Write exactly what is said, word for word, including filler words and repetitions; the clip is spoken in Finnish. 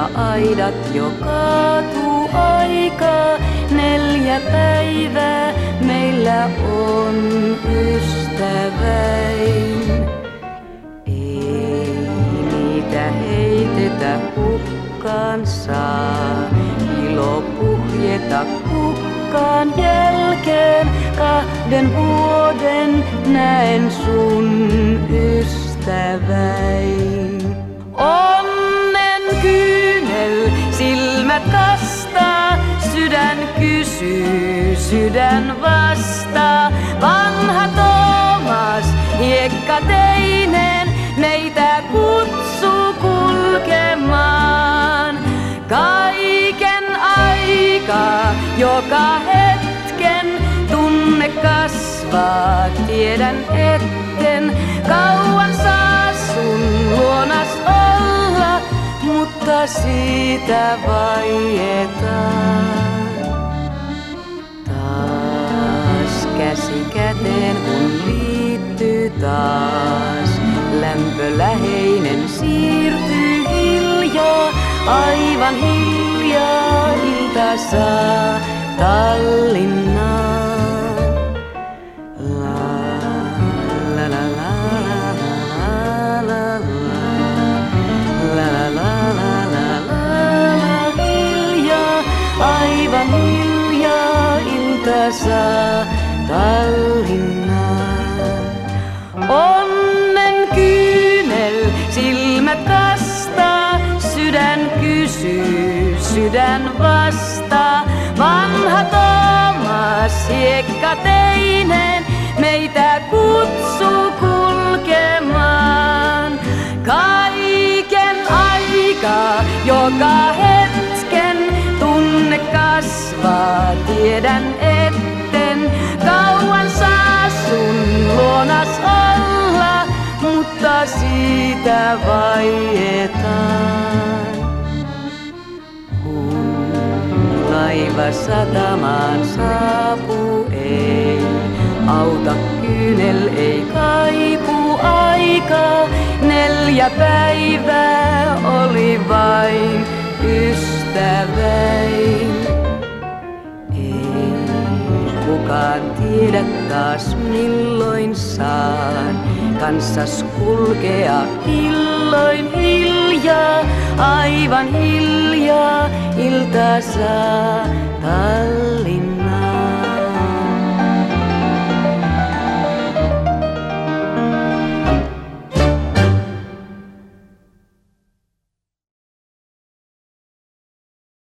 aidat jo kaatuu aika. Neljä päivää meillä on ystäväin. Ei niitä heitetä hukkaan saa, ilo puhjeta kukkaan jälkeen. Kahden vuoden näen sun ystäväin. Onnen kyynel silmät kastaa, sydän kysyy, sydän vastaa. Vanha Toomas, hiekkateinen, meitä kutsuu kulkemaan. Kaiken aikaa, joka hetken, tunne kasvaa, tiedän etten kauan saa sun luonas olla, mutta siitä vaietaan. Taas käsi käteen kun liittyy taas, lämpö läheinen siirtyy hiljaa, aivan hiljaa ilta saa Tallinnaan. Aivan hiljaa ilta saa Tallinnaan. Onnen kyynel silmät kastaa, sydän kysyy, sydän vastaa. Vanha Toomas, hiekkateinen, meitä kutsuu kulkemaan. Kaiken aikaa, joka hetken, tunne kasvaa, tiedän etten kauan saa sun luonas olla, mutta siitä vaietaan. Kun laiva satamaan saapuu, ei auta kyynel, ei kaipuu aikaa. Neljä päivää oli vain ystäväin. Ei kukaan tiedä taas milloin saan kanssas kulkea illoin hiljaa, aivan hiljaa ilta saa